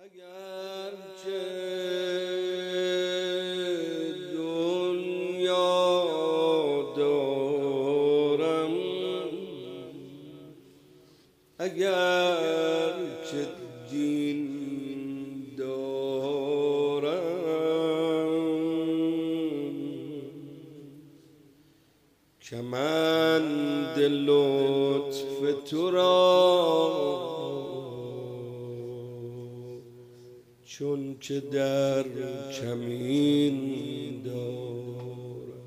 اگر که دنیا دارم، اگر که دین دارم، کمند لطف تو را چون که در کمین دارم.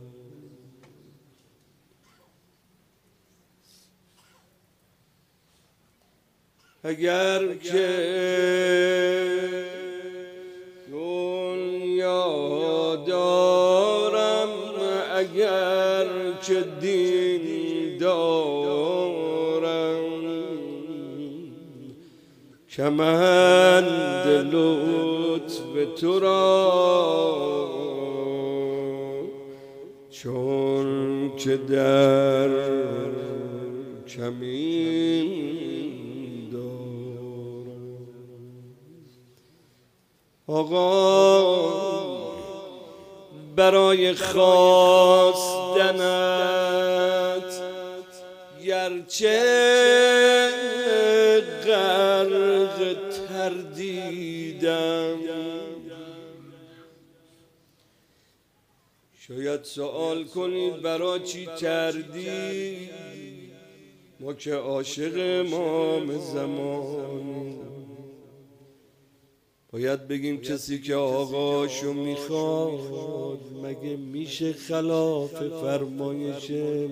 اگر که دنیا دارم، اگر که دین دارم، کمند لطف تو را چون که در کمین دارم. آقا برای خواستنت گرچه غرق تردیدم، شاید سوال کنید برای چی تردید؟ ما که عاشق امام زمان، باید بگیم کسی که آقاشو میخواد مگه میشه خلاف فرمایش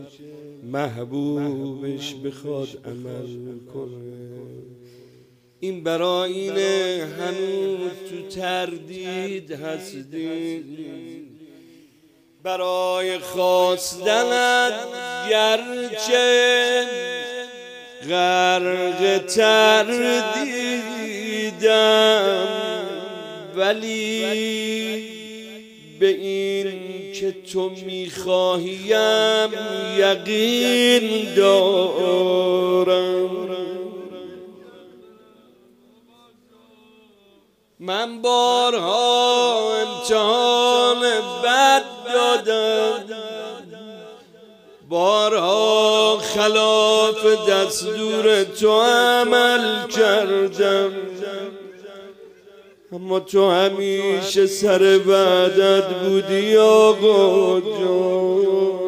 محبوبش بخواد عمل کنه؟ این برای اینه هنوز تو تردید هستید. برای خواستنت گرچه غرق تردیدم، ولی به این که تو میخواهیم یقین دارم. من بارها امتحان بد دادم، بارها خلاف دستور تو عمل کردم، اما تو همیشه سر وعدت بودی آقا جان.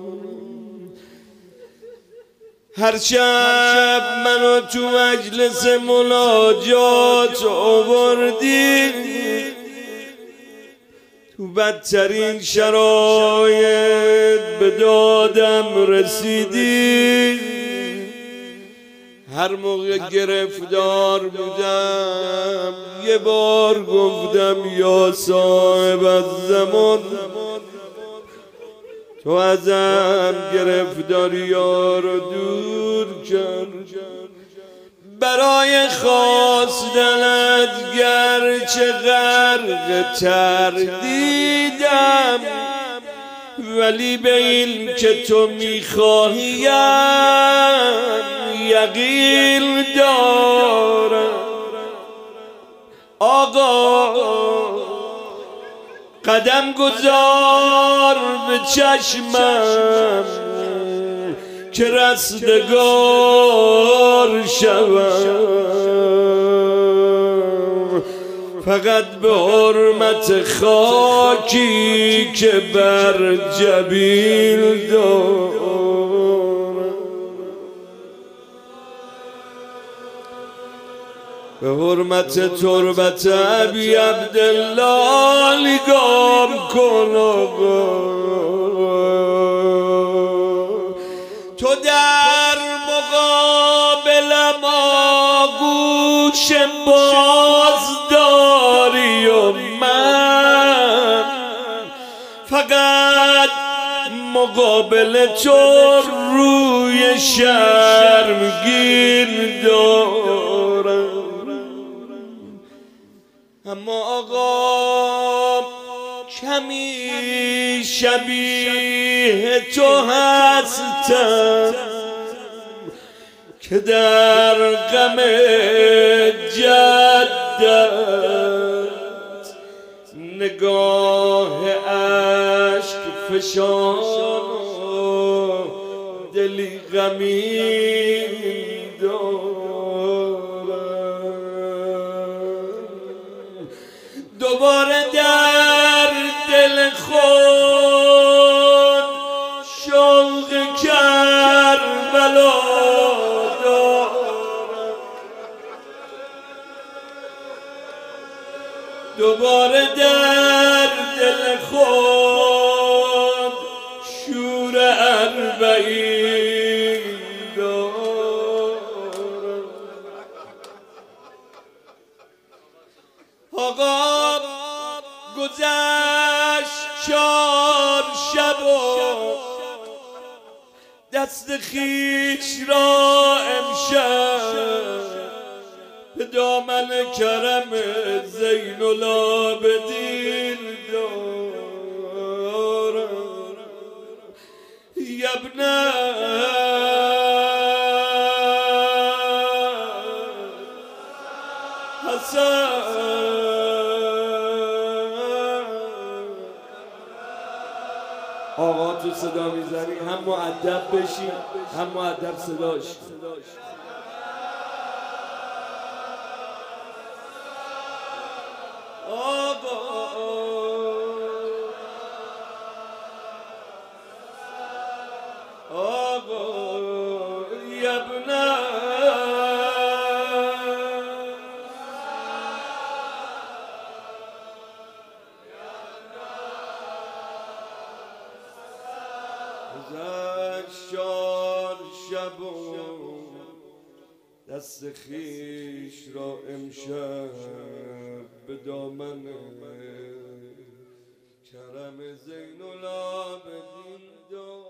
هر شب منو تو مجلس مناجات آوردی، تو بدترین شرایط به دادم رسیدی. هر موقع گرفتار بودم یه بار گفتم یا صاحب الزمان، تو ازم گرفتاریا رو دور کن. برای خواستنت گرچه غرق تردیدم، ولی به این که تو میخواهیم یقین دارم. آقا قدم گذار به چشمم که رستگار شوم، فقط به حرمت خاکی که بر جبین دارم. به حرمت تربت ابی عبدالله نگاه کن آقا، تو در مقابل ما گوش باز داری و من فقط مقابل تو روی شرمگین دارم. اما آقا کمی شبیه تو هستم که در غم جد مودت نگاه عشق فشان و دلی غمین دارم دوباره در دل خود شوق کربلا دارم دوباره در دل خود شور اربعین دارم آقا گذشت 4 شب و دست خویش را امشب به دامن کرم زین العابدین دارم یبنه حسن آقا تو صدا میزنی هم مؤدب بشی هم مؤدب صداش آقا یبنه گذشت 4 شب و دست خویش را امشب به دامن کرم زین العابدین دارم